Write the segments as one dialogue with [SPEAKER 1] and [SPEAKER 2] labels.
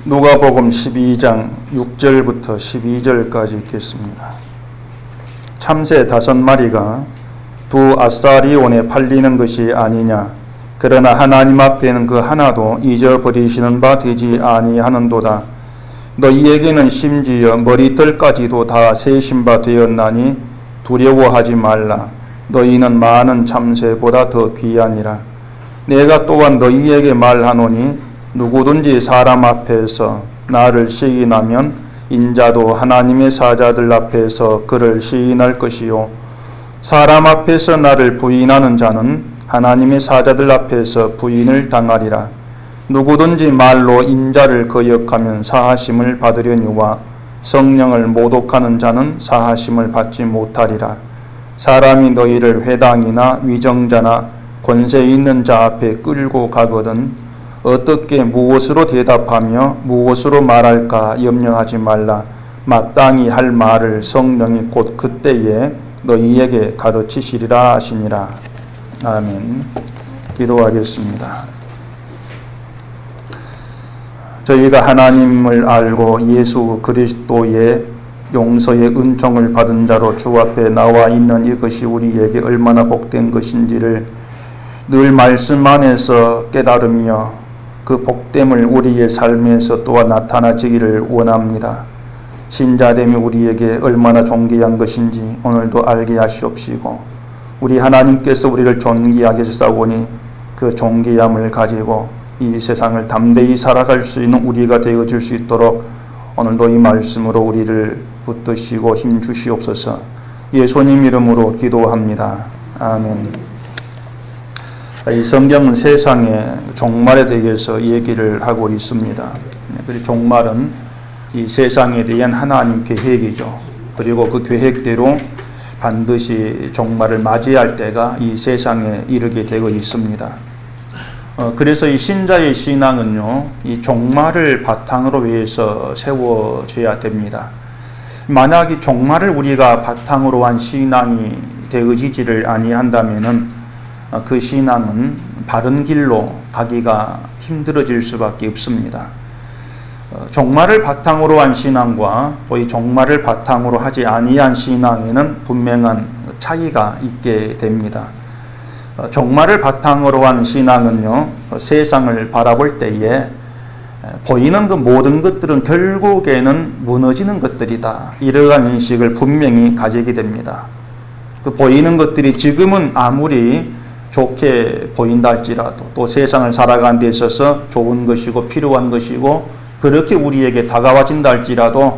[SPEAKER 1] 누가복음 12장 6절부터 12절까지 읽겠습니다. 참새 5마리가 두 아사리온에 팔리는 것이 아니냐. 그러나 하나님 앞에는 그 하나도 잊어버리시는 바 되지 아니하는도다. 너희에게는 심지어 머리털까지도 다 세신 바 되었나니 두려워하지 말라. 너희는 많은 참새보다 더 귀하니라. 내가 또한 너희에게 말하노니 누구든지 사람 앞에서 나를 시인하면 인자도 하나님의 사자들 앞에서 그를 시인할 것이요 사람 앞에서 나를 부인하는 자는 하나님의 사자들 앞에서 부인을 당하리라. 누구든지 말로 인자를 거역하면 사하심을 받으려니와 성령을 모독하는 자는 사하심을 받지 못하리라. 사람이 너희를 회당이나 위정자나 권세 있는 자 앞에 끌고 가거든 어떻게 무엇으로 대답하며 무엇으로 말할까 염려하지 말라. 마땅히 할 말을 성령이 곧 그때에 너희에게 가르치시리라 하시니라. 아멘. 기도하겠습니다. 저희가 하나님을 알고 예수 그리스도의 용서의 은총을 받은 자로 주 앞에 나와 있는 이것이 우리에게 얼마나 복된 것인지를 늘 말씀 안에서 깨달으며 그 복됨을 우리의 삶에서 또한 나타나지기를 원합니다. 신자됨이 우리에게 얼마나 존귀한 것인지 오늘도 알게 하시옵시고 우리 하나님께서 우리를 존귀하게 하사오니 그 존귀함을 가지고 이 세상을 담대히 살아갈 수 있는 우리가 되어질 수 있도록 오늘도 이 말씀으로 우리를 붙드시고 힘주시옵소서. 예수님 이름으로 기도합니다. 아멘. 이 성경은 세상의 종말에 대해서 얘기를 하고 있습니다. 그리고 종말은 이 세상에 대한 하나님 계획이죠. 그리고 그 계획대로 반드시 종말을 맞이할 때가 이 세상에 이르게 되어 있습니다. 그래서 이 신자의 신앙은요, 이 종말을 바탕으로 해서 세워져야 됩니다. 만약 이 종말을 우리가 바탕으로 한 신앙이 되어지지를 아니한다면은 그 신앙은 바른 길로 가기가 힘들어질 수밖에 없습니다. 종말을 바탕으로 한 신앙과 또 이 종말을 바탕으로 하지 아니한 신앙에는 분명한 차이가 있게 됩니다. 종말을 바탕으로 한 신앙은요, 세상을 바라볼 때에 보이는 그 모든 것들은 결국에는 무너지는 것들이다. 이러한 인식을 분명히 가지게 됩니다. 그 보이는 것들이 지금은 아무리 좋게 보인다 할지라도 또 세상을 살아가는 데 있어서 좋은 것이고 필요한 것이고 그렇게 우리에게 다가와진다 할지라도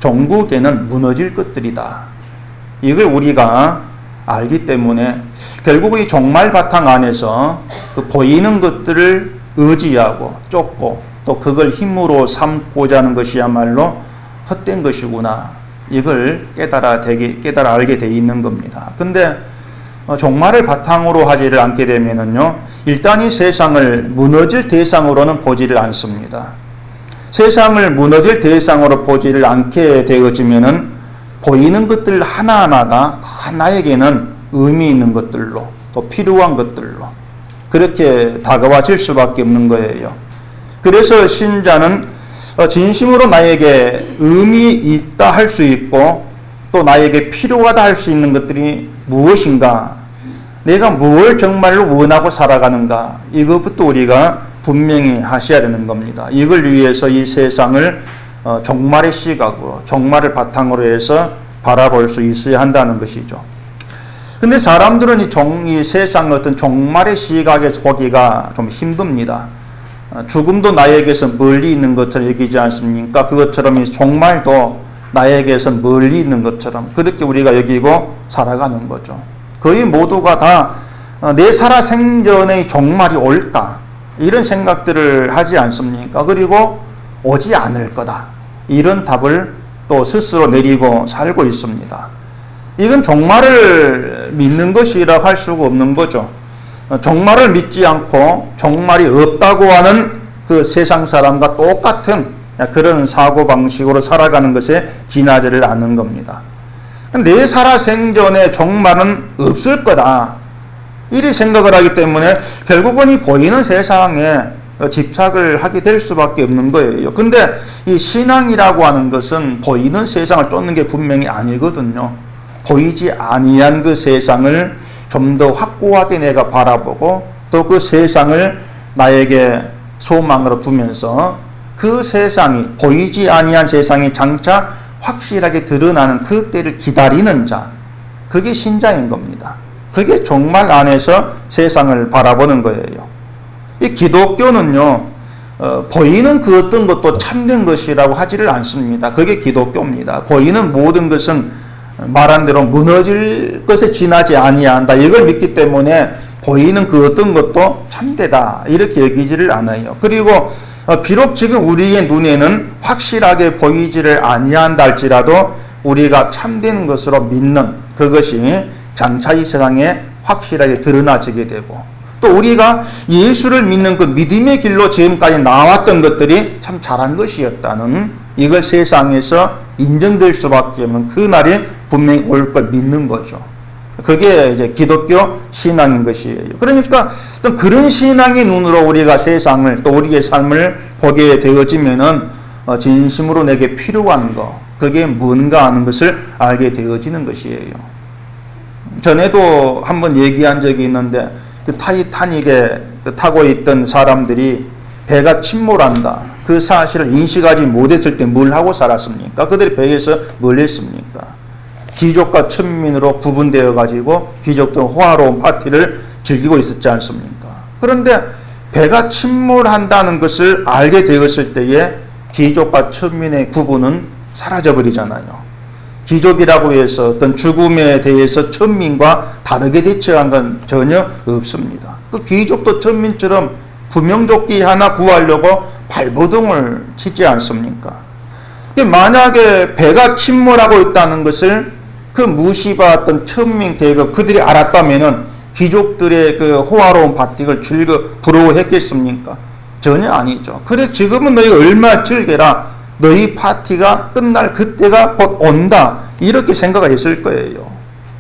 [SPEAKER 1] 종국에는 무너질 것들이다. 이걸 우리가 알기 때문에 결국 이 종말 바탕 안에서 그 보이는 것들을 의지하고 쫓고 또 그걸 힘으로 삼고자 하는 것이야말로 헛된 것이구나. 이걸 깨달아 알게 돼 있는 겁니다. 근데 종말을 바탕으로 하지를 않게 되면은요, 일단 이 세상을 무너질 대상으로는 보지를 않습니다. 세상을 무너질 대상으로 보지를 않게 되어지면은 보이는 것들 하나하나가 다 나에게는 의미 있는 것들로 또 필요한 것들로 그렇게 다가와질 수밖에 없는 거예요. 그래서 신자는 진심으로 나에게 의미 있다 할 수 있고 또 나에게 필요하다 할 수 있는 것들이 무엇인가, 내가 무엇을 정말로 원하고 살아가는가, 이것부터 우리가 분명히 하셔야 되는 겁니다. 이걸 위해서 이 세상을 종말의 시각으로, 종말을 바탕으로 해서 바라볼 수 있어야 한다는 것이죠. 근데 사람들은 이 세상 어떤 종말의 시각에서 보기가 좀 힘듭니다. 죽음도 나에게서 멀리 있는 것처럼 여기지 않습니까? 그것처럼 이 종말도 나에게서 멀리 있는 것처럼 그렇게 우리가 여기고 살아가는 거죠. 거의 모두가 다 내 살아 생전의 종말이 올까 이런 생각들을 하지 않습니까? 그리고 오지 않을 거다 이런 답을 또 스스로 내리고 살고 있습니다. 이건 종말을 믿는 것이라고 할 수가 없는 거죠. 종말을 믿지 않고 종말이 없다고 하는 그 세상 사람과 똑같은 그런 사고방식으로 살아가는 것에 지나지를 않는 겁니다. 내 살아 생전에 종말은 없을 거다. 이리 생각을 하기 때문에 결국은 이 보이는 세상에 집착을 하게 될 수밖에 없는 거예요. 근데 이 신앙이라고 하는 것은 보이는 세상을 쫓는 게 분명히 아니거든요. 보이지 아니한 그 세상을 좀 더 확고하게 내가 바라보고 또 그 세상을 나에게 소망으로 두면서 그 세상이 보이지 아니한 세상이 장차 확실하게 드러나는 그 때를 기다리는 자, 그게 신자인 겁니다. 그게 종말 안에서 세상을 바라보는 거예요. 이 기독교는요, 보이는 그 어떤 것도 참된 것이라고 하지를 않습니다. 그게 기독교입니다. 보이는 모든 것은 말한 대로 무너질 것에 지나지 아니한다. 이걸 믿기 때문에 보이는 그 어떤 것도 참되다. 이렇게 여기지를 않아요. 그리고 비록 지금 우리의 눈에는 확실하게 보이지를 아니한다 할지라도 우리가 참된 것으로 믿는 그것이 장차 이 세상에 확실하게 드러나지게 되고 또 우리가 예수를 믿는 그 믿음의 길로 지금까지 나왔던 것들이 참 잘한 것이었다는 이걸 세상에서 인정될 수밖에 없는 그 날이 분명히 올 걸 믿는 거죠. 그게 이제 기독교 신앙인 것이에요. 그러니까 어떤 그런 신앙의 눈으로 우리가 세상을 또 우리의 삶을 보게 되어지면은 진심으로 내게 필요한 거, 그게 뭔가 하는 것을 알게 되어지는 것이에요. 전에도 한번 얘기한 적이 있는데 그 타이타닉에 타고 있던 사람들이 배가 침몰한다. 그 사실을 인식하지 못했을 때 뭘 하고 살았습니까? 그들이 배에서 뭘 했습니까? 귀족과 천민으로 구분되어 가지고 귀족들은 호화로운 파티를 즐기고 있었지 않습니까? 그런데 배가 침몰한다는 것을 알게 되었을 때에 귀족과 천민의 구분은 사라져버리잖아요. 귀족이라고 해서 어떤 죽음에 대해서 천민과 다르게 대처한 건 전혀 없습니다. 그 귀족도 천민처럼 구명조끼 하나 구하려고 발버둥을 치지 않습니까? 만약에 배가 침몰하고 있다는 것을 그 무시받았던 천민 계급 그들이 알았다면은 귀족들의 그 호화로운 파티를 즐겨 부러워했겠습니까? 전혀 아니죠. 그래 지금은 너희가 얼마나 즐겨라. 너희 파티가 끝날 그때가 곧 온다. 이렇게 생각했을 거예요.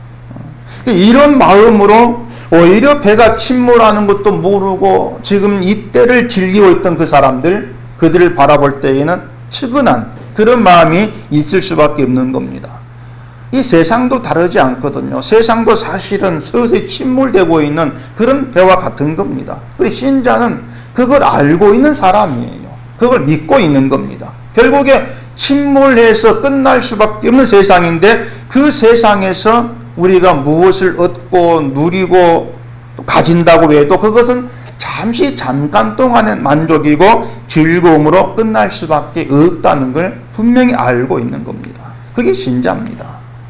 [SPEAKER 1] 이런 마음으로 오히려 배가 침몰하는 것도 모르고 지금 이때를 즐기고 있던 그 사람들, 그들을 바라볼 때에는 측은한 그런 마음이 있을 수밖에 없는 겁니다. 이 세상도 다르지 않거든요. 세상도 사실은 서서히 침몰되고 있는 그런 배와 같은 겁니다. 그리고 신자는 그걸 알고 있는 사람이에요. 그걸 믿고 있는 겁니다. 결국에 침몰해서 끝날 수밖에 없는 세상인데 그 세상에서 우리가 무엇을 얻고 누리고 가진다고 해도 그것은 잠시 잠깐 동안의 만족이고 즐거움으로 끝날 수밖에 없다는 걸 분명히 알고 있는 겁니다. 그게 신자입니다.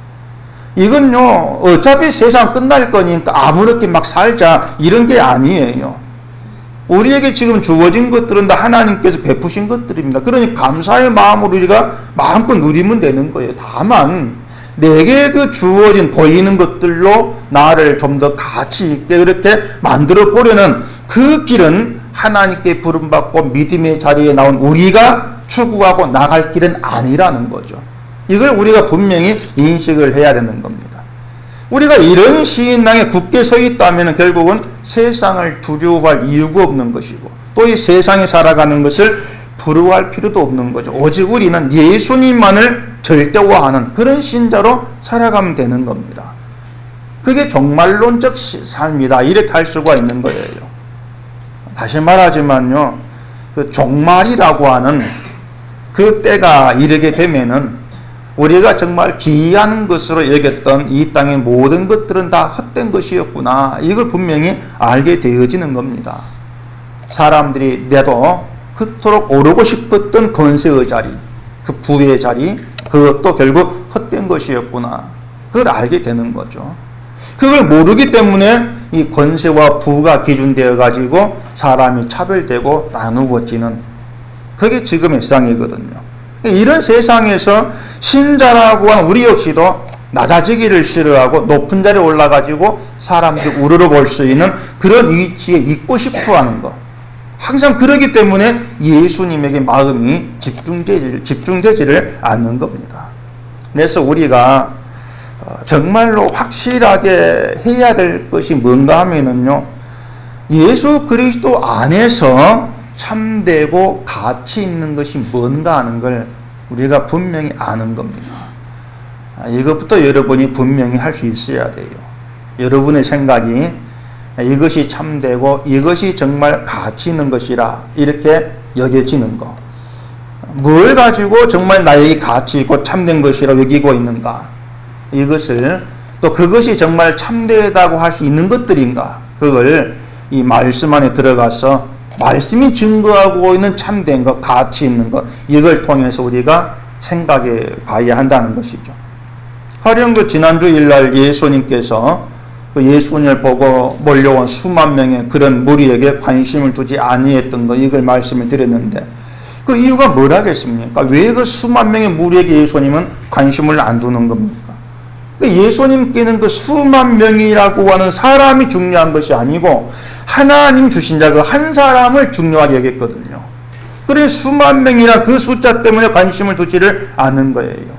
[SPEAKER 1] 이건요, 어차피 세상 끝날 거니까 아무렇게 막 살자 이런 게 아니에요. 우리에게 지금 주어진 것들은 다 하나님께서 베푸신 것들입니다. 그러니 감사의 마음으로 우리가 마음껏 누리면 되는 거예요. 다만 내게 그 주어진 보이는 것들로 나를 좀 더 가치 있게 그렇게 만들어 보려는 그 길은 하나님께 부름받고 믿음의 자리에 나온 우리가 추구하고 나갈 길은 아니라는 거죠. 이걸 우리가 분명히 인식을 해야 되는 겁니다. 우리가 이런 신앙에 굳게 서 있다면 결국은 세상을 두려워할 이유가 없는 것이고 또 이 세상에 살아가는 것을 부러워할 필요도 없는 거죠. 오직 우리는 예수님만을 절대화하는 그런 신자로 살아가면 되는 겁니다. 그게 종말론적 삶이다. 이렇게 할 수가 있는 거예요. 다시 말하지만요, 그 종말이라고 하는 그 때가 이르게 되면은 우리가 정말 기이한 것으로 여겼던 이 땅의 모든 것들은 다 헛된 것이었구나. 이걸 분명히 알게 되어지는 겁니다. 사람들이 내도 그토록 오르고 싶었던 권세의 자리, 그 부의 자리, 그것도 결국 헛된 것이었구나. 그걸 알게 되는 거죠. 그걸 모르기 때문에 이 권세와 부가 기준되어 가지고 사람이 차별되고 나누어지는 그게 지금의 세상이거든요. 이런 세상에서 신자라고 하는 우리 역시도 낮아지기를 싫어하고 높은 자리에 올라가지고 사람들이 우러러볼 수 있는 그런 위치에 있고 싶어 하는 것. 항상 그러기 때문에 예수님에게 마음이 집중되지를 않는 겁니다. 그래서 우리가 정말로 확실하게 해야 될 것이 뭔가 하면은요, 예수 그리스도 안에서 참되고 가치 있는 것이 뭔가 하는 걸 우리가 분명히 아는 겁니다. 이것부터 여러분이 분명히 할 수 있어야 돼요. 여러분의 생각이 이것이 참되고 이것이 정말 가치 있는 것이라 이렇게 여겨지는 거. 뭘 가지고 정말 나에게 가치 있고 참된 것이라 여기고 있는가. 이것을 또 그것이 정말 참되다고 할 수 있는 것들인가. 그걸 이 말씀 안에 들어가서 말씀이 증거하고 있는 참된 것, 가치 있는 것, 이걸 통해서 우리가 생각해 봐야 한다는 것이죠. 가령 지난주 일날 예수님께서 예수님을 보고 몰려온 수만 명의 그런 무리에게 관심을 두지 아니했던 것, 이걸 말씀을 드렸는데 그 이유가 뭐라겠습니까? 왜 그 수만 명의 무리에게 예수님은 관심을 안 두는 겁니까? 예수님께는 그 수만 명이라고 하는 사람이 중요한 것이 아니고 하나님 주신 자 그 한 사람을 중요하게 여겼거든요. 그래서 수만 명이나 그 숫자 때문에 관심을 두지를 않은 거예요.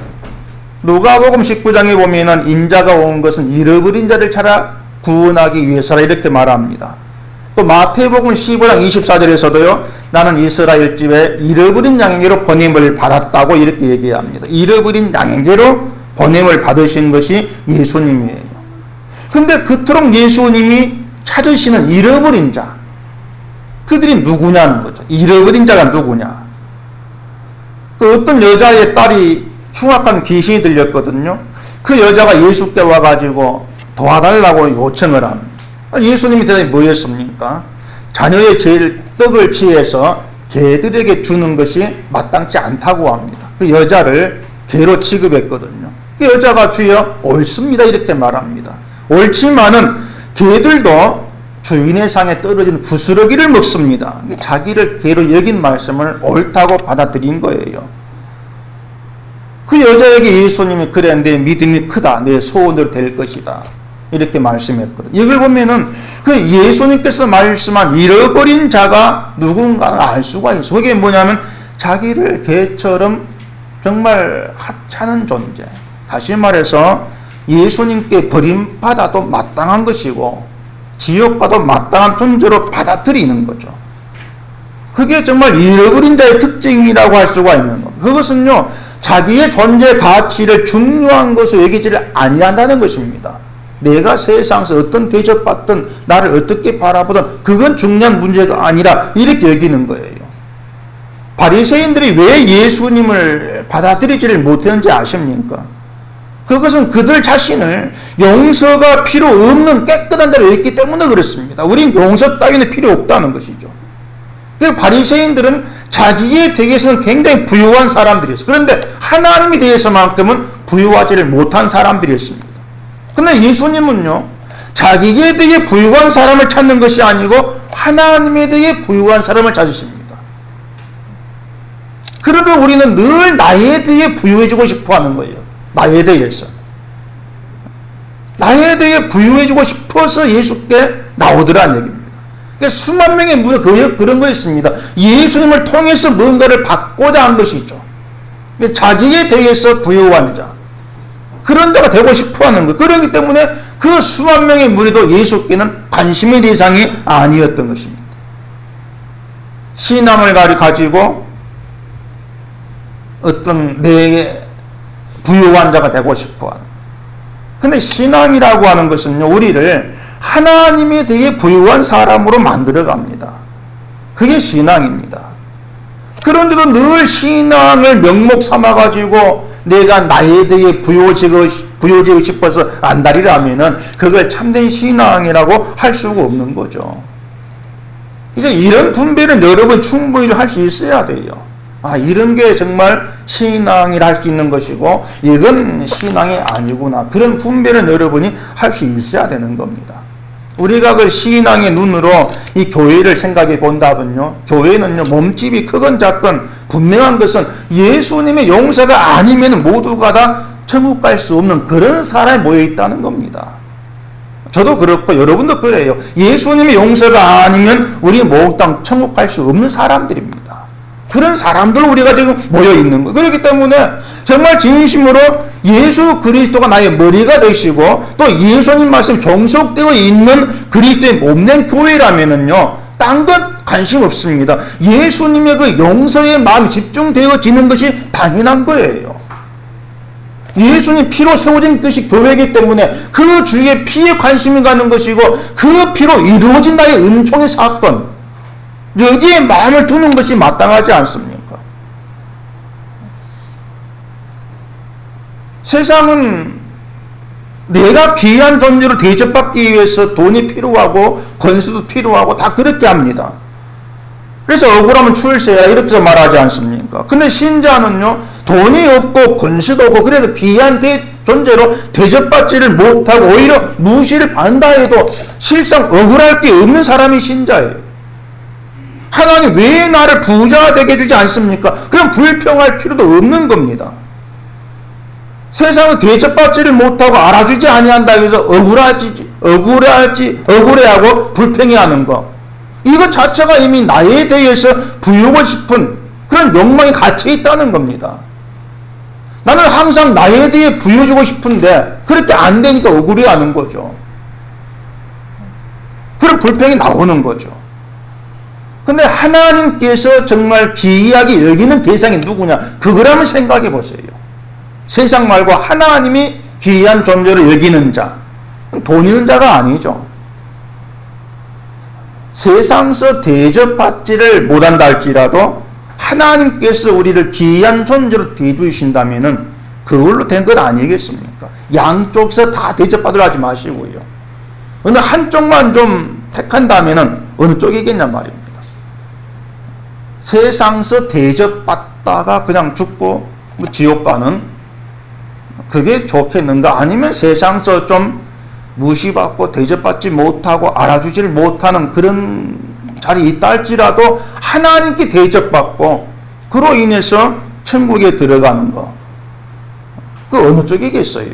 [SPEAKER 1] 누가복음 19장에 보면은 인자가 온 것은 잃어버린 자를 찾아 구원하기 위해서라 이렇게 말합니다. 또 마태복음 15장 24절에서도요. 나는 이스라엘 집에 잃어버린 양에게로 보냄을 받았다고 이렇게 얘기합니다. 잃어버린 양에게로 보냄을 받으신 것이 예수님이에요. 근데 그토록 예수님이 찾으시는 잃어버린 자, 그들이 누구냐는 거죠. 잃어버린 자가 누구냐. 그 어떤 여자의 딸이 흉악한 귀신이 들렸거든요. 그 여자가 예수께 와가지고 도와달라고 요청을 합니다. 예수님이 대답이 뭐였습니까? 자녀의 제일 떡을 취해서 개들에게 주는 것이 마땅치 않다고 합니다. 그 여자를 개로 취급했거든요. 그 여자가 주여 옳습니다 이렇게 말합니다. 옳지만은 개들도 주인의 상에 떨어진 부스러기를 먹습니다. 자기를 개로 여긴 말씀을 옳다고 받아들인 거예요. 그 여자에게 예수님이 그래 내 믿음이 크다 내 소원대로 될 것이다 이렇게 말씀했거든요. 이걸 보면은 그 예수님께서 말씀한 잃어버린 자가 누군가를 알 수가 있어요. 그게 뭐냐면 자기를 개처럼 정말 하찮은 존재, 다시 말해서 예수님께 버림받아도 마땅한 것이고 지옥과도 마땅한 존재로 받아들이는 거죠. 그게 정말 잃어버린 자의 특징이라고 할 수가 있는 겁니다. 그것은요 자기의 존재 가치를 중요한 것으로 여기지를 아니한다는 것입니다. 내가 세상에서 어떤 대접받든 나를 어떻게 바라보든 그건 중요한 문제가 아니라 이렇게 여기는 거예요. 바리새인들이 왜 예수님을 받아들이지를 못했는지 아십니까? 그것은 그들 자신을 용서가 필요 없는 깨끗한 자로 여겼기 때문에 그렇습니다. 우린 용서 따위는 필요 없다는 것이죠. 그 바리새인들은 자기에 대해서는 굉장히 부유한 사람들이었어요. 그런데 하나님에 대해서만큼은 부유하지를 못한 사람들이었습니다. 그런데 예수님은요, 자기에 대해 부유한 사람을 찾는 것이 아니고 하나님에 대해 부유한 사람을 찾으십니다. 그러면 우리는 늘 나에 대해 부유해지고 싶어 하는 거예요. 나에 대해서. 나에 대해 부유해지고 싶어서 예수께 나오더라는 얘기입니다. 수만 명의 무리가 그런 거였습니다. 예수님을 통해서 뭔가를 받고자 한 것이죠. 자기에 대해서 부유한 자, 그런 자가 되고 싶어 하는 것. 그렇기 때문에 그 수만 명의 무리도 예수께는 관심의 대상이 아니었던 것입니다. 신앙을 가지고 어떤 내 부유한 자가 되고 싶어 하는. 근데 신앙이라고 하는 것은요, 우리를 하나님에 대해 부유한 사람으로 만들어 갑니다. 그게 신앙입니다. 그런데도 늘 신앙을 명목 삼아가지고 내가 나에 대해 부유해지고 싶어서 안달이라면은 그걸 참된 신앙이라고 할 수가 없는 거죠. 이제 이런 분별은 여러분 충분히 할 수 있어야 돼요. 아, 이런 게 정말 신앙이라 할 수 있는 것이고 이건 신앙이 아니구나. 그런 분별은 여러분이 할 수 있어야 되는 겁니다. 우리가 그 신앙의 눈으로 이 교회를 생각해 본다면요, 교회는요 몸집이 크건 작건 분명한 것은 예수님의 용서가 아니면 모두가 다 천국 갈 수 없는 그런 사람이 모여 있다는 겁니다. 저도 그렇고 여러분도 그래요. 예수님의 용서가 아니면 우리 모두 다 천국 갈 수 없는 사람들입니다. 그런 사람들 우리가 지금 모여 있는 거예요. 그렇기 때문에 정말 진심으로 예수 그리스도가 나의 머리가 되시고 또 예수님 말씀 종속되어 있는 그리스도의 몸된 교회라면은요, 딴 것 관심 없습니다. 예수님의 그 용서의 마음이 집중되어지는 것이 당연한 거예요. 예수님 피로 세워진 것이 교회이기 때문에 그 주의 피에 관심이 가는 것이고 그 피로 이루어진 나의 은총의 사건, 여기에 마음을 두는 것이 마땅하지 않습니까? 세상은 내가 귀한 존재로 대접받기 위해서 돈이 필요하고 권수도 필요하고 다 그렇게 합니다. 그래서 억울하면 출세야 이렇게 말하지 않습니까? 근데 신자는요, 돈이 없고 권수도 없고 그래도 귀한 존재로 대접받지를 못하고 오히려 무시를 받는다 해도 실상 억울할 게 없는 사람이 신자예요. 하나님 왜 나를 부자 되게 해주지 않습니까? 그럼 불평할 필요도 없는 겁니다. 세상은 대접받지를 못하고 알아주지 아니한다 해서 억울해하고 불평해하는 거, 이것 자체가 이미 나에 대해서 부유고 싶은 그런 욕망이 갇혀 있다는 겁니다. 나는 항상 나에 대해 부여주고 싶은데 그렇게 안 되니까 억울해하는 거죠. 그런 불평이 나오는 거죠. 근데 하나님께서 정말 귀하게 여기는 대상이 누구냐? 그걸 한번 생각해 보세요. 세상 말고 하나님이 귀한 존재로 여기는 자, 돈 있는 자가 아니죠. 세상에서 대접받지를 못한다 할지라도 하나님께서 우리를 귀한 존재로 대두신다면은 그걸로 된 것 아니겠습니까? 양쪽에서 다 대접받으려 하지 마시고요. 어느 한쪽만 좀 택한다면은 어느 쪽이겠냐 말입니다. 세상에서 대접받다가 그냥 죽고 지옥 가는, 그게 좋겠는가? 아니면 세상에서 좀 무시받고 대접받지 못하고 알아주지를 못하는 그런 자리에 있다 할지라도 하나님께 대접받고 그로 인해서 천국에 들어가는 거, 그 어느 쪽이겠어요?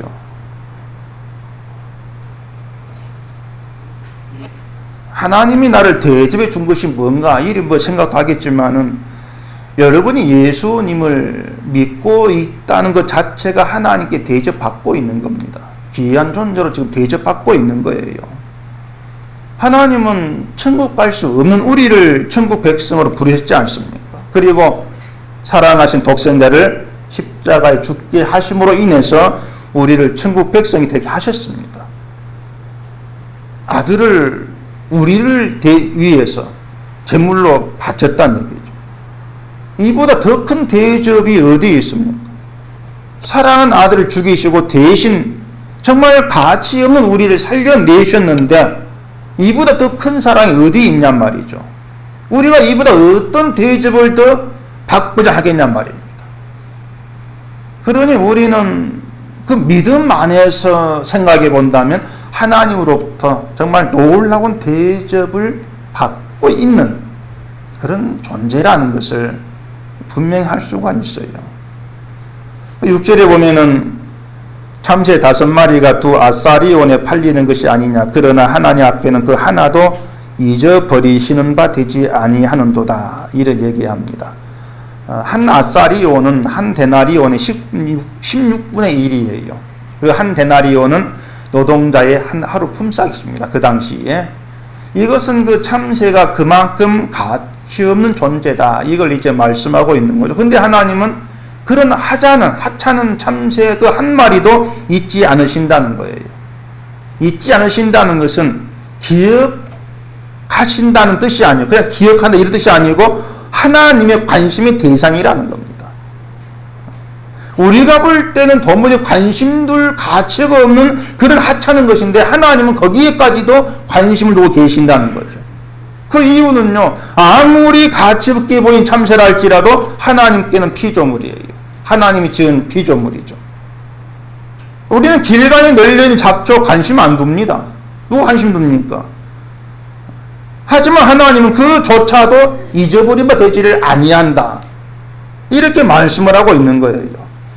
[SPEAKER 1] 하나님이 나를 대접해 준 것이 뭔가 이리 생각도 하겠지만은, 여러분이 예수님을 믿고 있다는 것 자체가 하나님께 대접받고 있는 겁니다. 귀한 존재로 지금 대접받고 있는 거예요. 하나님은 천국 갈 수 없는 우리를 천국 백성으로 부르셨지 않습니까? 그리고 사랑하신 독생자를 십자가에 죽게 하심으로 인해서 우리를 천국 백성이 되게 하셨습니다. 아들을 우리를 위해서 제물로 바쳤다는 얘기죠. 이보다 더 큰 대접이 어디에 있습니까? 사랑하는 아들을 죽이시고 대신 정말 가치 없는 우리를 살려내셨는데 이보다 더 큰 사랑이 어디 있냔 말이죠. 우리가 이보다 어떤 대접을 더 받고자 하겠냔 말입니다. 그러니 우리는 그 믿음 안에서 생각해 본다면 하나님으로부터 정말 놀라운 대접을 받고 있는 그런 존재라는 것을 분명히 할 수가 있어요. 6절에 보면은 참새 5마리가 두 아사리온에 팔리는 것이 아니냐. 그러나 하나님 앞에는 그 하나도 잊어버리시는 바 되지 아니하는도다. 이를 얘기합니다. 한 아사리온은 한 데나리온의 16분의 1이에요. 그리고 한 데나리온은 노동자의 한 하루 품삯입니다. 그 당시에. 이것은 그 참새가 그만큼 가치 없는 존재다. 이걸 이제 말씀하고 있는 거죠. 근데 하나님은 그런 하찮은 참새 그 한 마리도 잊지 않으신다는 거예요. 잊지 않으신다는 것은 기억하신다는 뜻이 아니고 그냥 기억한다 이런 뜻이 아니고 하나님의 관심의 대상이라는 겁니다. 우리가 볼 때는 도무지 관심둘 가치가 없는 그런 하찮은 것인데 하나님은 거기에까지도 관심을 두고 계신다는 거죠. 그 이유는요, 아무리 가치 없게 보인 참새라 할지라도 하나님께는 피조물이에요. 하나님이 지은 피조물이죠. 우리는 길가에 널려있는 잡초 관심 안 둡니다. 누가 관심 둡니까? 하지만 하나님은 그조차도 잊어버린 바 되지를 아니한다. 이렇게 말씀을 하고 있는 거예요.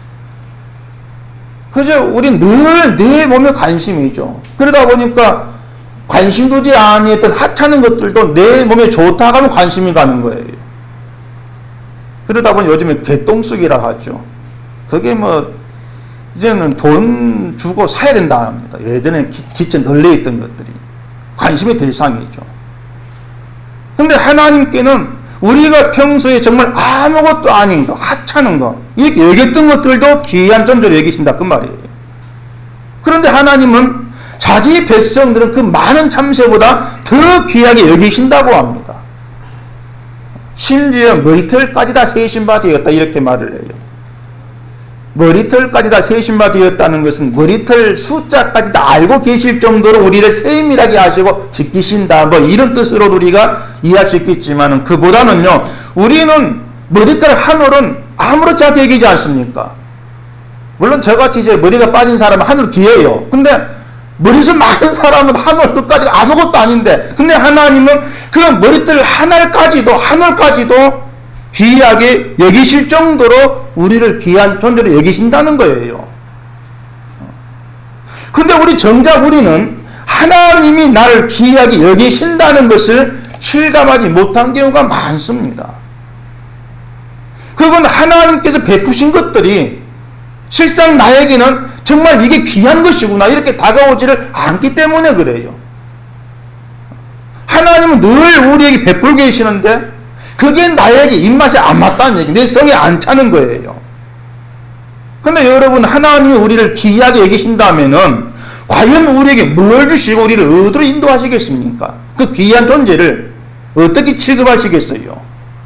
[SPEAKER 1] 그저 우린 늘 내 몸에 관심이죠. 그러다 보니까 관심 두지 아니했던 하찮은 것들도 내 몸에 좋다 하면 관심이 가는 거예요. 그러다 보니 요즘에 개똥쑥이라 하죠. 그게 이제는 돈 주고 사야 된다 합니다. 예전에 지쳐 널려있던 것들이 관심의 대상이죠. 근데 하나님께는 우리가 평소에 정말 아무것도 아닌 거, 하찮은 거, 이렇게 여겼던 것들도 귀한 존재로 여기신다 그 말이에요. 그런데 하나님은 자기 백성들은 그 많은 참새보다 더 귀하게 여기신다고 합니다. 심지어 머리털까지 다 세신 바 되었다 이렇게 말을 해요. 머리털까지 다 세신 바 되었다는 것은 머리털 숫자까지 다 알고 계실 정도로 우리를 세밀하게 하시고 지키신다 뭐 이런 뜻으로 우리가 이해할 수 있겠지만 그보다는요, 우리는 머리카락 한 올은 아무렇지 않게 여기지 않습니까? 물론 저같이 이제 머리가 빠진 사람은 하늘 귀해요. 근데 머리숱 많은 사람은 한 올 끝까지 아무것도 아닌데, 근데 하나님은 그 머리털 한 올까지도 귀하게 여기실 정도로 우리를 귀한 존재로 여기신다는 거예요. 근데 정작 우리는 하나님이 나를 귀하게 여기신다는 것을 실감하지 못한 경우가 많습니다. 그건 하나님께서 베푸신 것들이 실상 나에게는 정말 이게 귀한 것이구나 이렇게 다가오지를 않기 때문에 그래요. 하나님은 늘 우리에게 베풀고 계시는데 그게 나에게 입맛에 안 맞다는 얘기, 내 성에 안 차는 거예요. 근데 여러분, 하나님이 우리를 귀하게 여기신다면은 과연 우리에게 뭘 주시고 우리를 어디로 인도하시겠습니까? 그 귀한 존재를 어떻게 취급하시겠어요?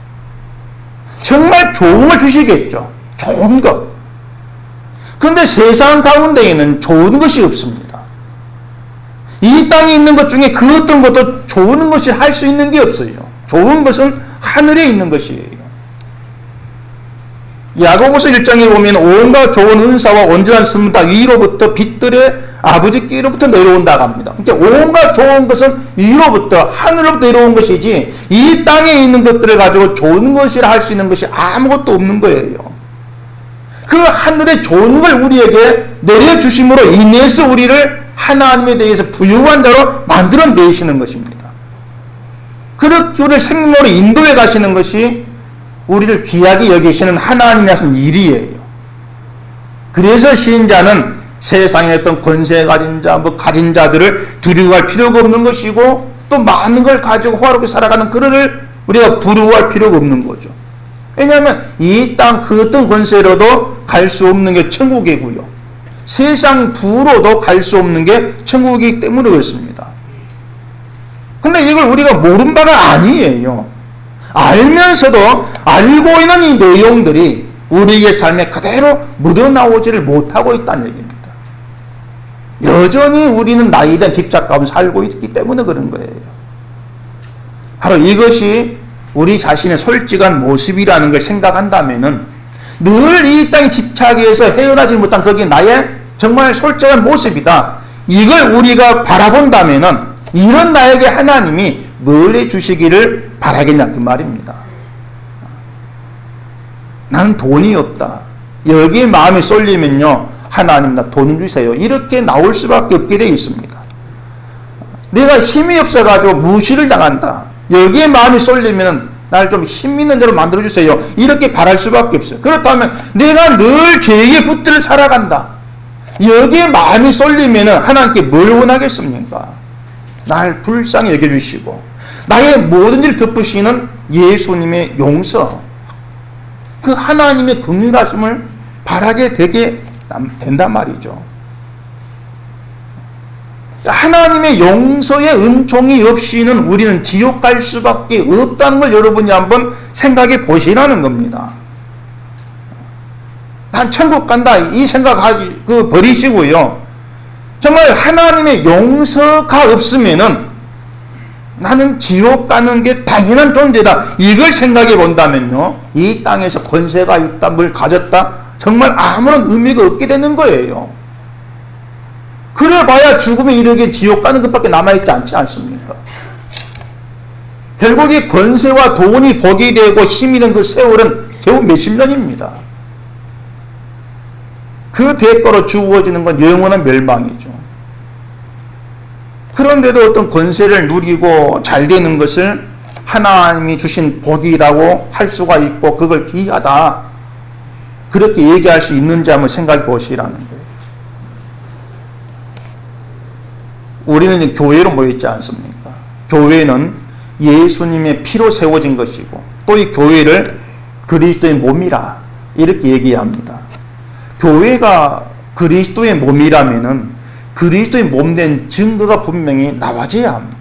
[SPEAKER 1] 정말 좋은 걸 주시겠죠. 좋은 것. 근데 세상 가운데에는 좋은 것이 없습니다. 이 땅에 있는 것 중에 그 어떤 것도 좋은 것이 할 수 있는 게 없어요. 좋은 것은 하늘에 있는 것이에요. 야고보서 1장에 보면 온갖 좋은 은사와 온전한 선물 다 위로부터 빛들의 아버지께로부터 내려온다고 합니다. 그러니까 온갖 좋은 것은 위로부터 하늘로부터 내려온 것이지 이 땅에 있는 것들을 가지고 좋은 것이라 할 수 있는 것이 아무것도 없는 거예요. 그 하늘의 좋은 걸 우리에게 내려주심으로 인해서 우리를 하나님에 대해서 부유한 자로 만들어내시는 것입니다. 그렇게 우리를 생명으로 인도해 가시는 것이 우리를 귀하게 여기시는 하나님이 하신 일이에요. 그래서 신자는 세상에 어떤 권세 가진 자, 가진 자들을 두려워할 필요가 없는 것이고 또 많은 걸 가지고 호화롭게 살아가는 그들을 우리가 부러워할 필요가 없는 거죠. 왜냐하면 이 땅 그 어떤 권세로도 갈 수 없는 게 천국이고요. 세상 부로도 갈 수 없는 게 천국이기 때문에 그렇습니다. 근데 이걸 우리가 모른 바가 아니에요. 알면서도 알고 있는 이 내용들이 우리의 삶에 그대로 묻어나오지를 못하고 있다는 얘기입니다. 여전히 우리는 나에 대한 집착 가운데 살고 있기 때문에 그런 거예요. 바로 이것이 우리 자신의 솔직한 모습이라는 걸 생각한다면은 늘 이 땅의 집착에서 헤어나지 못한 그게 나의 정말 솔직한 모습이다. 이걸 우리가 바라본다면은 이런 나에게 하나님이 뭘 해주시기를 바라겠냐 그 말입니다. 나는 돈이 없다. 여기에 마음이 쏠리면요, 하나님 나 돈 주세요. 이렇게 나올 수밖에 없게 되어 있습니다. 내가 힘이 없어가지고 무시를 당한다. 여기에 마음이 쏠리면 나를 좀 힘 있는 대로 만들어주세요. 이렇게 바랄 수밖에 없어요. 그렇다면 내가 늘 계획에 붙들어 살아간다. 여기에 마음이 쏠리면 하나님께 뭘 원하겠습니까? 날 불쌍히 여겨주시고 나의 모든 일을 덮으시는 예수님의 용서, 그 하나님의 긍휼하심을 바라게 되게 된단 말이죠. 하나님의 용서의 은총이 없이는 우리는 지옥 갈 수밖에 없다는 걸 여러분이 한번 생각해 보시라는 겁니다. 난 천국 간다 이 생각 버리시고요. 정말 하나님의 용서가 없으면은 나는 지옥 가는 게 당연한 존재다. 이걸 생각해 본다면요, 이 땅에서 권세가 있다, 뭘 가졌다, 정말 아무런 의미가 없게 되는 거예요. 그래봐야 죽음에 이르게 지옥 가는 것밖에 남아있지 않지 않습니까? 결국에 권세와 돈이 복이 되고 힘이 된 그 세월은 겨우 몇십 년입니다. 그 대가로 주어지는 건 영원한 멸망이죠. 그런데도 어떤 권세를 누리고 잘 되는 것을 하나님이 주신 복이라고 할 수가 있고 그걸 귀하다, 그렇게 얘기할 수 있는지 한번 생각해 보시라는 거예요. 우리는 교회로 모였지 않습니까? 교회는 예수님의 피로 세워진 것이고 또 이 교회를 그리스도의 몸이라 이렇게 얘기합니다. 교회가 그리스도의 몸이라면은 그리스도의 몸된 증거가 분명히 나와져야 합니다.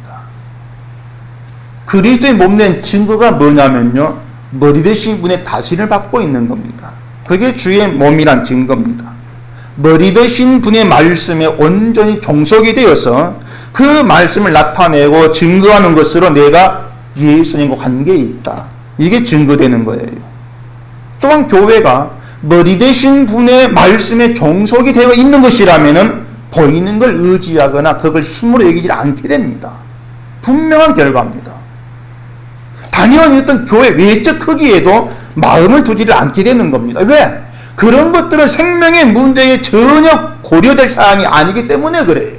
[SPEAKER 1] 그리스도의 몸된 증거가 뭐냐면요, 머리 되신 분의 다신을 받고 있는 겁니다. 그게 주의 몸이란 증거입니다. 머리 되신 분의 말씀에 온전히 종속이 되어서 그 말씀을 나타내고 증거하는 것으로 내가 예수님과 관계에 있다. 이게 증거되는 거예요. 또한 교회가 머리 되신 분의 말씀에 종속이 되어 있는 것이라면은 보이는 걸 의지하거나 그걸 힘으로 여기지 않게 됩니다. 분명한 결과입니다. 당연히 어떤 교회 외적 크기에도 마음을 두지를 않게 되는 겁니다. 왜? 그런 것들은 생명의 문제에 전혀 고려될 사항이 아니기 때문에 그래요.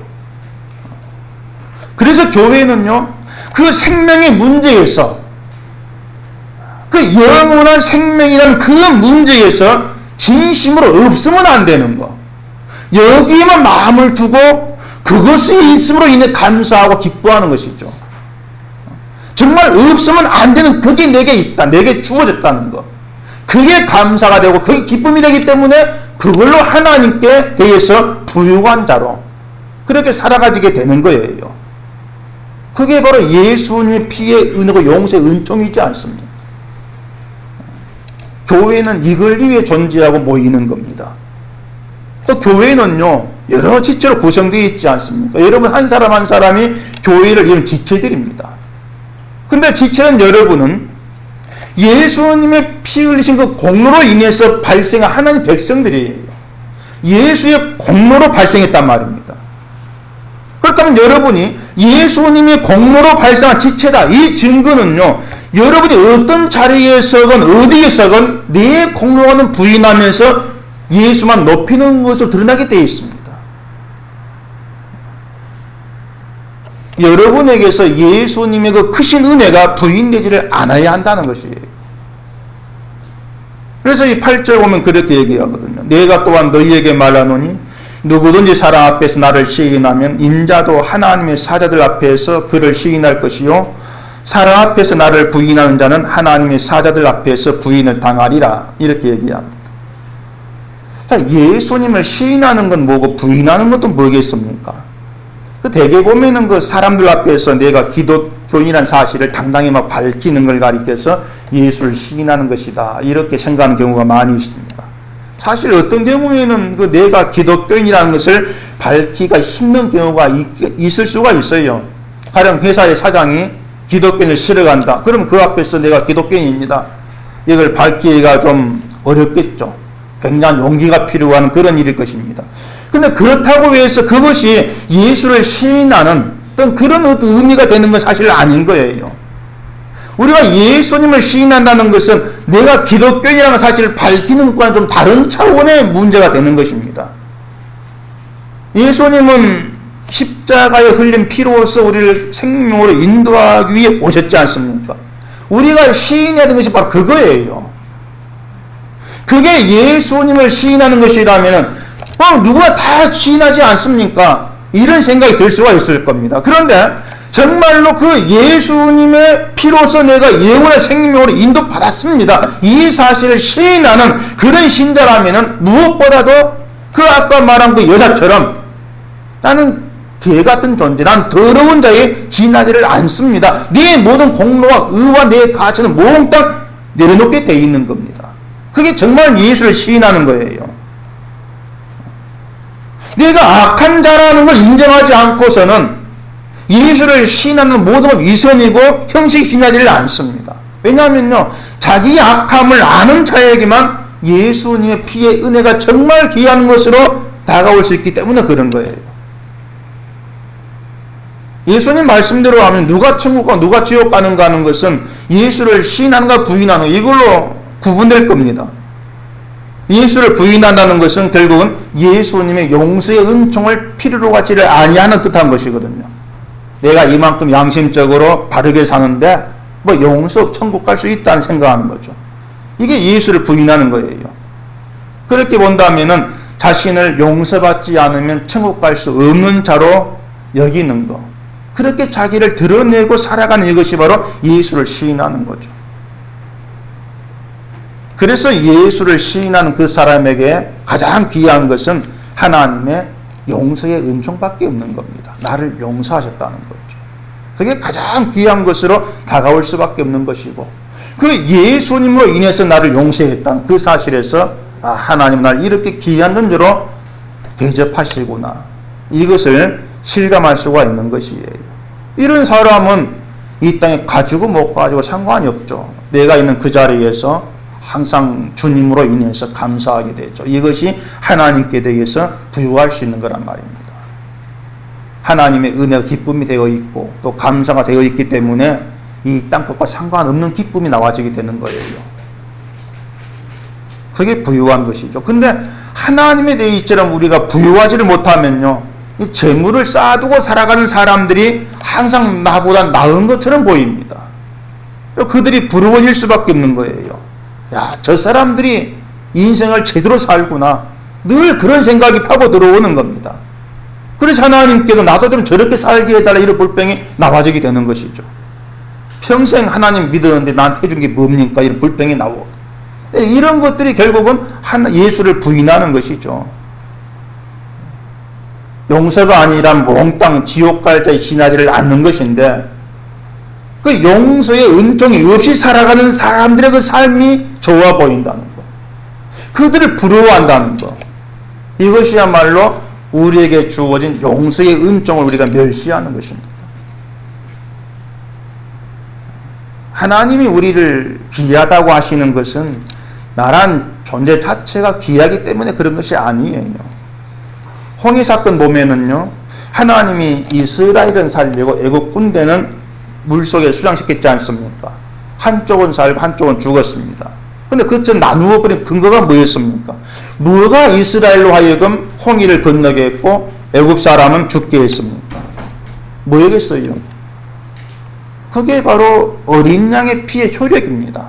[SPEAKER 1] 그래서 교회는요, 그 생명의 문제에서, 그 영원한 생명이라는 그 문제에서 진심으로 없으면 안 되는 거. 여기에만 마음을 두고 그것이 있음으로 인해 감사하고 기뻐하는 것이죠. 정말 없으면 안 되는 그게 내게 있다. 내게 주어졌다는 거. 그게 감사가 되고 그게 기쁨이 되기 때문에 그걸로 하나님께 대해서 부유한 자로 그렇게 살아가지게 되는 거예요. 그게 바로 예수님의 피의 은혜고 용서의 은총이지 않습니까? 교회는 이걸 위해 존재하고 모이는 겁니다. 또 교회는요, 여러 지체로 구성되어 있지 않습니까? 여러분 한 사람 한 사람이 교회를 이룬 지체들입니다. 근데 지체는 여러분은 예수님의 피 흘리신 그 공로로 인해서 발생한 하나님 백성들이에요. 예수의 공로로 발생했단 말입니다. 그렇다면 여러분이 예수님의 공로로 발생한 지체다. 이 증거는요, 여러분이 어떤 자리에서건 어디에서건 내 공로는 부인하면서 예수만 높이는 것으로 드러나게 되어 있습니다. 여러분에게서 예수님의 그 크신 은혜가 부인되지를 않아야 한다는 것이에요. 그래서 이 8절 보면 그렇게 얘기하거든요. 내가 또한 너희에게 말하노니 누구든지 사람 앞에서 나를 시인하면 인자도 하나님의 사자들 앞에서 그를 시인할 것이요 사람 앞에서 나를 부인하는 자는 하나님의 사자들 앞에서 부인을 당하리라. 이렇게 얘기합니다. 자, 예수님을 시인하는 건 뭐고 부인하는 것도 뭐겠습니까? 그 대개 보면은 그 사람들 앞에서 내가 기독교인이라는 사실을 당당히 막 밝히는 걸 가리켜서 예수를 시인하는 것이다. 이렇게 생각하는 경우가 많이 있습니다. 사실 어떤 경우에는 그 내가 기독교인이라는 것을 밝히기가 힘든 경우가 있을 수가 있어요. 가령 회사의 사장이 기독교인을 싫어한다. 그러면 그 앞에서 내가 기독교인입니다. 이걸 밝히기가 좀 어렵겠죠. 굉장한 용기가 필요한 그런 일일 것입니다. 근데 그렇다고 해서 그것이 예수를 시인하는 어떤 그런 어떤 의미가 되는 건 사실 아닌 거예요. 우리가 예수님을 시인한다는 것은 내가 기독교인이라는 사실을 밝히는 것과는 좀 다른 차원의 문제가 되는 것입니다. 예수님은 십자가에 흘린 피로서 우리를 생명으로 인도하기 위해 오셨지 않습니까? 우리가 시인해야 되는 것이 바로 그거예요. 그게 예수님을 시인하는 것이라면 누구나 다 시인하지 않습니까? 이런 생각이 들 수가 있을 겁니다. 그런데 정말로 그 예수님의 피로서 내가 영원한 생명으로 인도받았습니다. 이 사실을 시인하는 그런 신자라면 무엇보다도 그 아까 말한 그 여자처럼 나는 개 같은 존재, 난 더러운 자에 지나지를 않습니다. 네 모든 공로와 의와 내 가치는 몽땅 내려놓게 돼 있는 겁니다. 그게 정말 예수를 시인하는 거예요. 내가 악한 자라는 걸 인정하지 않고서는 예수를 시인하는 모든 건 위선이고 형식 시인하지를 않습니다. 왜냐하면요, 자기의 악함을 아는 자에게만 예수님의 피의 은혜가 정말 귀한 것으로 다가올 수 있기 때문에 그런 거예요. 예수님 말씀대로 하면 누가 천국과 누가 지옥 가는가 하는 것은 예수를 시인하는가 부인하는 이걸로 구분될 겁니다. 예수를 부인한다는 것은 결국은 예수님의 용서의 은총을 필요로 갖지를 아니하는 듯한 것이거든요. 내가 이만큼 양심적으로 바르게 사는데 뭐 용서 천국 갈 수 있다는 생각하는 거죠. 이게 예수를 부인하는 거예요. 그렇게 본다면은 자신을 용서받지 않으면 천국 갈 수 없는 자로 여기는 거. 그렇게 자기를 드러내고 살아가는 이것이 바로 예수를 시인하는 거죠. 그래서 예수를 시인하는 그 사람에게 가장 귀한 것은 하나님의 용서의 은총밖에 없는 겁니다. 나를 용서하셨다는 거죠. 그게 가장 귀한 것으로 다가올 수밖에 없는 것이고, 그 예수님으로 인해서 나를 용서했다는 그 사실에서 하나님 나를 이렇게 귀한 존재로 대접하시구나, 이것을 실감할 수가 있는 것이에요. 이런 사람은 이 땅에 가지고 못 가지고 상관이 없죠. 내가 있는 그 자리에서 항상 주님으로 인해서 감사하게 되죠. 이것이 하나님께 대해서 부여할 수 있는 거란 말입니다. 하나님의 은혜가 기쁨이 되어 있고 또 감사가 되어 있기 때문에 이 땅것과 상관없는 기쁨이 나와지게 되는 거예요. 그게 부유한 것이죠. 근데 하나님에 대해 이처럼 우리가 부유하지를 못하면요, 이 재물을 쌓아두고 살아가는 사람들이 항상 나보다 나은 것처럼 보입니다. 그들이 부러워질 수밖에 없는 거예요. 야, 저 사람들이 인생을 제대로 살구나, 늘 그런 생각이 파고 들어오는 겁니다. 그래서 하나님께도 나도 좀 저렇게 살게 해달라, 이런 불평이 나와지게 되는 것이죠. 평생 하나님 믿었는데 나한테 해준 게 뭡니까? 이런 불평이 나오고, 이런 것들이 결국은 예수를 부인하는 것이죠. 용서가 아니라 몽땅 지옥 갈 자에 지나지를 않는 것인데, 그 용서의 은총이 없이 살아가는 사람들의 그 삶이 좋아 보인다는 것, 그들을 부러워한다는 것, 이것이야말로 우리에게 주어진 용서의 은총을 우리가 멸시하는 것입니다. 하나님이 우리를 귀하다고 하시는 것은 나란 존재 자체가 귀하기 때문에 그런 것이 아니에요. 홍해 사건 보면은요, 하나님이 이스라엘은 살리고 애국 군대는 물속에 수장시켰지 않습니까? 한쪽은 살고 한쪽은 죽었습니다. 근데 그처럼 나누어 버린 근거가 뭐였습니까? 누가 이스라엘로 하여금 홍해를 건너게 했고 애국 사람은 죽게 했습니까? 뭐였겠어요? 그게 바로 어린 양의 피의 효력입니다.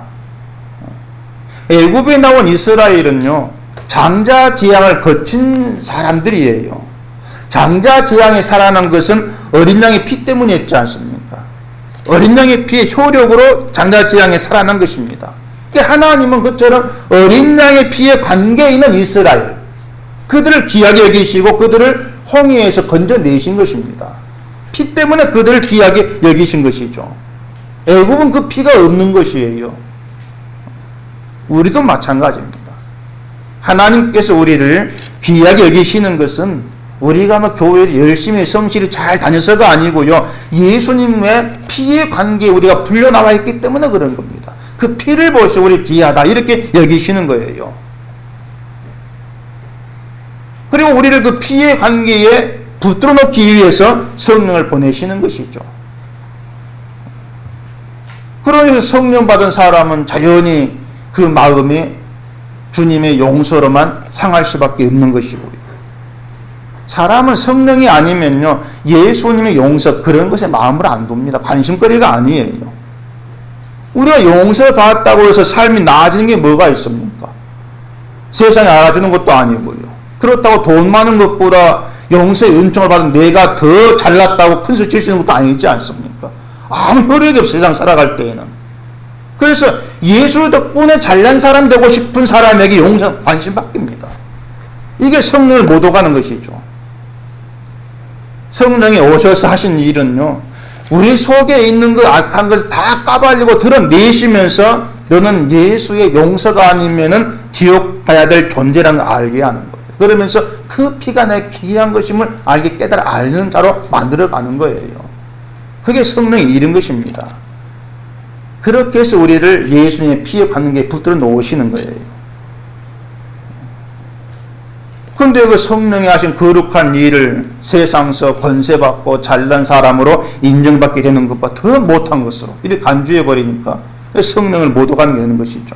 [SPEAKER 1] 애국에 나온 이스라엘은요, 장자재앙을 거친 사람들이에요. 장자재앙에 살아난 것은 어린 양의 피 때문이었지 않습니까? 어린 양의 피의 효력으로 장자재앙에 살아난 것입니다. 하나님은 그처럼 어린 양의 피에 관계 있는 이스라엘, 그들을 귀하게 여기시고 그들을 홍해에서 건져내신 것입니다. 피 때문에 그들을 귀하게 여기신 것이죠. 애국은 그 피가 없는 것이에요. 우리도 마찬가지입니다. 하나님께서 우리를 귀하게 여기시는 것은 우리가 교회를 열심히 성실히 잘 다녀서가 아니고요, 예수님의 피의 관계에 우리가 불려나와 있기 때문에 그런 겁니다. 그 피를 보시고 우리 귀하다, 이렇게 여기시는 거예요. 그리고 우리를 그 피의 관계에 붙들어 놓기 위해서 성령을 보내시는 것이죠. 그러면서 성령 받은 사람은 자연히 그 마음이 주님의 용서로만 향할 수밖에 없는 것이고요. 사람은 성령이 아니면요, 예수님의 용서 그런 것에 마음을 안 둡니다. 관심거리가 아니에요. 우리가 용서받았다고 해서 삶이 나아지는 게 뭐가 있습니까? 세상이 알아주는 것도 아니고요. 그렇다고 돈 많은 것보다 용서의 은총을 받은 내가 더 잘났다고 큰 소리 칠 수 있는 것도 아니지 않습니까? 아무 효력이 없어요, 세상 살아갈 때에는. 그래서 예수 덕분에 잘난 사람 되고 싶은 사람에게 용서 관심 바뀝니다. 이게 성령을 못 오가는 것이죠. 성령이 오셔서 하신 일은요, 우리 속에 있는 그 악한 것을 다 까발리고 드러내시면서 너는 예수의 용서가 아니면은 지옥 가야 될 존재라는 걸 알게 하는 거예요. 그러면서 그 피가 내 귀한 것임을 알게 깨달아 알는 자로 만들어가는 거예요. 그게 성령의 일인 것입니다. 그렇게 해서 우리를 예수님의 피에 관계에 붙들어 놓으시는 거예요. 근데 그 성령이 하신 거룩한 일을 세상에서 권세받고 잘난 사람으로 인정받게 되는 것보다 더 못한 것으로 이렇게 간주해버리니까 성령을 못 오가게 되는 것이죠.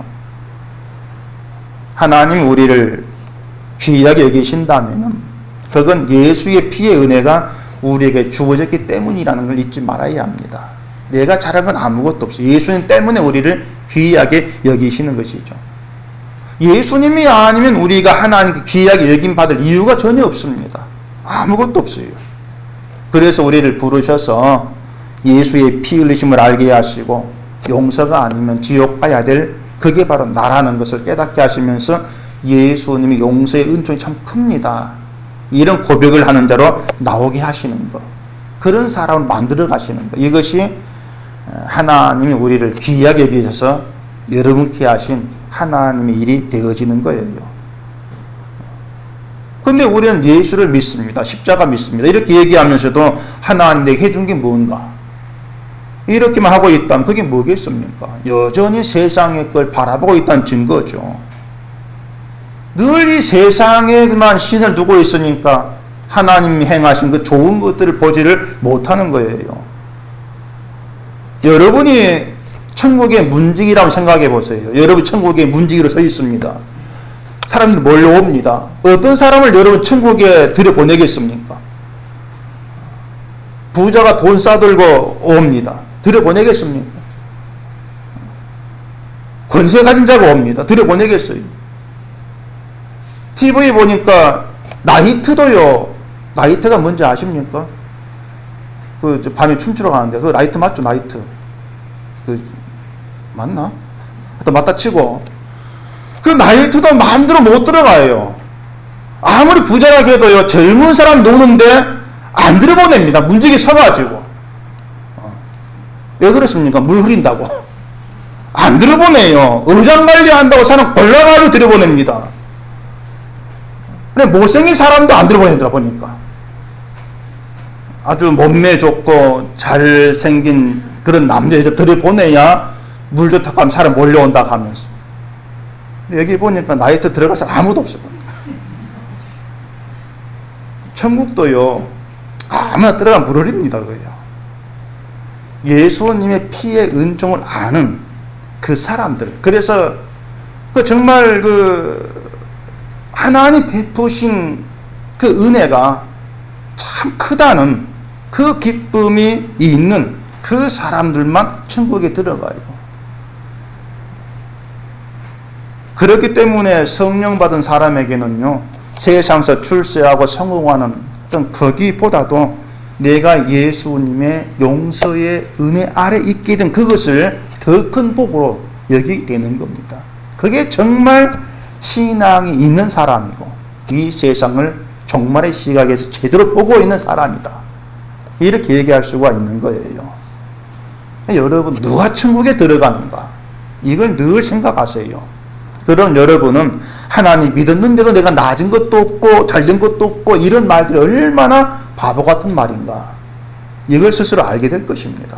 [SPEAKER 1] 하나님 우리를 귀하게 여기신다면 그건 예수의 피의 은혜가 우리에게 주어졌기 때문이라는 걸 잊지 말아야 합니다. 내가 잘한 건 아무것도 없어요. 예수님 때문에 우리를 귀하게 여기시는 것이죠. 예수님이 아니면 우리가 하나님께 귀하게 여김 받을 이유가 전혀 없습니다. 아무것도 없어요. 그래서 우리를 부르셔서 예수의 피 흘리심을 알게 하시고 용서가 아니면 지옥 가야 될 그게 바로 나라는 것을 깨닫게 하시면서 예수님의 용서의 은총이 참 큽니다. 이런 고백을 하는 자로 나오게 하시는 것. 그런 사람을 만들어 가시는 것. 이것이 하나님이 우리를 귀하게 여기셔서 여러분께 하신 하나님의 일이 되어지는 거예요. 근데 우리는 예수를 믿습니다. 십자가 믿습니다. 이렇게 얘기하면서도 하나님 내게 해준 게 뭔가? 이렇게만 하고 있다면 그게 뭐겠습니까? 여전히 세상의 걸 바라보고 있다는 증거죠. 늘 이 세상에만 신을 두고 있으니까 하나님이 행하신 그 좋은 것들을 보지를 못하는 거예요. 여러분이 천국의 문지기라고 생각해 보세요. 여러분 천국의 문지기로 서 있습니다. 사람들이 몰려옵니다. 어떤 사람을 여러분 천국에 들여보내겠습니까? 부자가 돈 싸들고 옵니다. 들여보내겠습니까? 권세 가진 자가 옵니다. 들여보내겠어요? TV 보니까 나이트도요. 나이트가 뭔지 아십니까? 밤에 춤추러 가는데 그 나이트 맞죠? 나이트. 맞나? 맞다 치고 그 나이트도 마음대로 못 들어가요. 아무리 부자라 해도요. 젊은 사람 노는데 안 들여보냅니다. 문지기 서가지고. 왜 그렇습니까? 물 흐린다고. 안 들여보내요. 의장 관리한다고 사람 골라가지고 들여보냅니다. 근데 못생긴 사람도 안 들여보내더라 보니까. 아주 몸매 좋고 잘생긴 그런 남자애들 들여보내야 물 좋다고 하면 사람 몰려온다 하면서. 여기 보니까 나이트 들어가서 아무도 없어요. 천국도요. 아무나 들어가면 물 흐립니다. 그거요. 예수님의 피의 은총을 아는 그 사람들. 그래서 정말 하나님 베푸신 그 은혜가 참 크다는 그 기쁨이 있는 그 사람들만 천국에 들어가요. 그렇기 때문에 성령 받은 사람에게는요, 세상에서 출세하고 성공하는 어떤 거기보다도 내가 예수님의 용서의 은혜 아래 있게 된 그것을 더 큰 복으로 여기게 되는 겁니다. 그게 정말 신앙이 있는 사람이고 이 세상을 종말의 시각에서 제대로 보고 있는 사람이다. 이렇게 얘기할 수가 있는 거예요. 여러분, 누가 천국에 들어가는가? 이걸 늘 생각하세요. 그럼 여러분은 하나님 믿었는데도 내가 낮은 것도 없고 잘된 것도 없고 이런 말들이 얼마나 바보 같은 말인가. 이걸 스스로 알게 될 것입니다.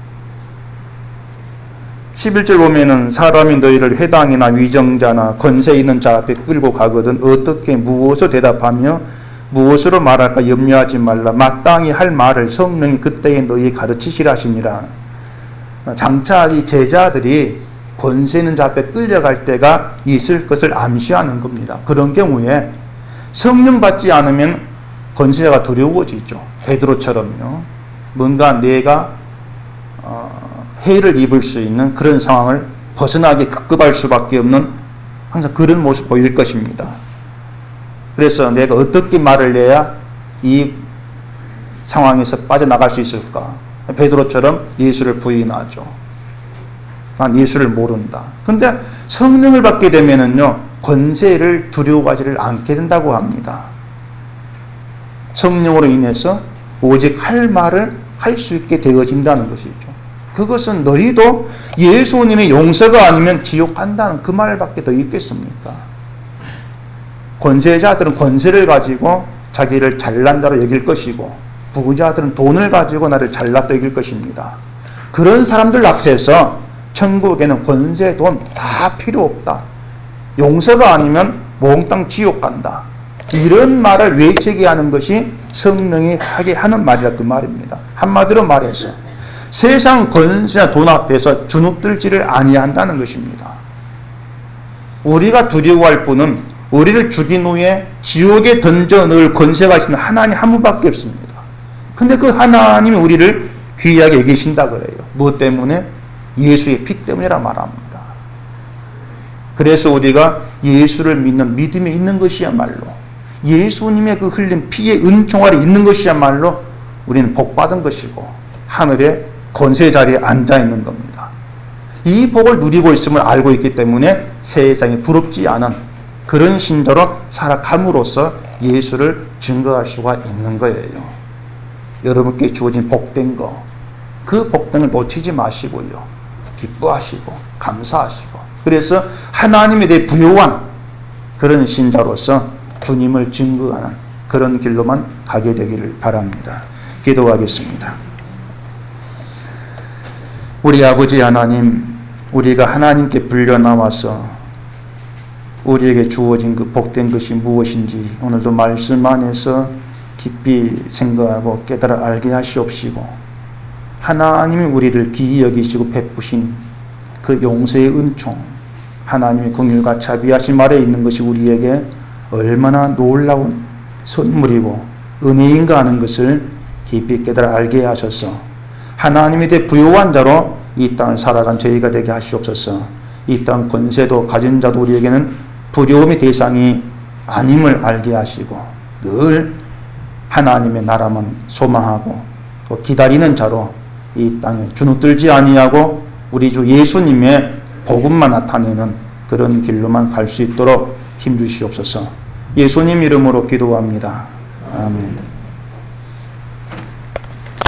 [SPEAKER 1] 11절 보면은 사람이 너희를 회당이나 위정자나 권세 있는 자 앞에 끌고 가거든 어떻게 무엇을 대답하며 무엇으로 말할까 염려하지 말라. 마땅히 할 말을 성령이 그때에 너희 가르치시라 하시니라. 장차 이 제자들이 권세 있는 자 앞에 끌려갈 때가 있을 것을 암시하는 겁니다. 그런 경우에 성령 받지 않으면 권세자가 두려워지죠. 베드로처럼요. 뭔가 내가 해를 입을 수 있는 그런 상황을 벗어나게 급급할 수밖에 없는 항상 그런 모습 보일 것입니다. 그래서 내가 어떻게 말을 해야 이 상황에서 빠져나갈 수 있을까? 베드로처럼 예수를 부인하죠. 난 예수를 모른다. 근데 성령을 받게 되면은요, 권세를 두려워하지를 않게 된다고 합니다. 성령으로 인해서 오직 할 말을 할 수 있게 되어진다는 것이죠. 그것은 너희도 예수님의 용서가 아니면 지옥 간다는 그 말밖에 더 있겠습니까? 권세자들은 권세를 가지고 자기를 잘난다로 여길 것이고 부자들은 돈을 가지고 나를 잘났다 여길 것입니다. 그런 사람들 앞에서 천국에는 권세, 돈 다 필요 없다. 용서가 아니면 몽땅 지옥 간다. 이런 말을 외치게 하는 것이 성령이 하게 하는 말이라 그 말입니다. 한마디로 말해서 세상 권세나 돈 앞에서 주눅들지를 아니한다는 것입니다. 우리가 두려워할 분은 우리를 죽인 후에 지옥에 던져 넣을 권세가 있는 하나님 한 분밖에 없습니다. 근데 그 하나님이 우리를 귀하게 여기신다 그래요. 무엇 때문에? 예수의 피 때문이라 말합니다. 그래서 우리가 예수를 믿는 믿음이 있는 것이야말로 예수님의 그 흘린 피의 은총 아래 있는 것이야말로 우리는 복받은 것이고 하늘의 권세 자리에 앉아 있는 겁니다. 이 복을 누리고 있음을 알고 있기 때문에 세상에 부럽지 않은 그런 신자로 살아감으로써 예수를 증거할 수가 있는 거예요. 여러분께 주어진 복된 거, 그 복된을 놓치지 마시고요. 기뻐하시고 감사하시고, 그래서 하나님에 대해 부요한 그런 신자로서 주님을 증거하는 그런 길로만 가게 되기를 바랍니다. 기도하겠습니다. 우리 아버지 하나님, 우리가 하나님께 불려 나와서 우리에게 주어진 그 복된 것이 무엇인지 오늘도 말씀 안에서 깊이 생각하고 깨달아 알게 하시옵시고, 하나님이 우리를 기이 여기시고 베푸신 그 용서의 은총, 하나님의 긍휼과 자비하심 아래 있는 것이 우리에게 얼마나 놀라운 선물이고 은혜인가 하는 것을 깊이 깨달아 알게 하셔서 하나님에 대해 부요한 자로 이 땅을 살아간 저희가 되게 하시옵소서. 이 땅 권세도 가진 자도 우리에게는 부려움의 대상이 아님을 알게 하시고 늘 하나님의 나라만 소망하고 또 기다리는 자로 이 땅에 주눅들지 아니하고 우리 주 예수님의 복음만 나타내는 그런 길로만 갈 수 있도록 힘주시옵소서. 예수님 이름으로 기도합니다. 아멘.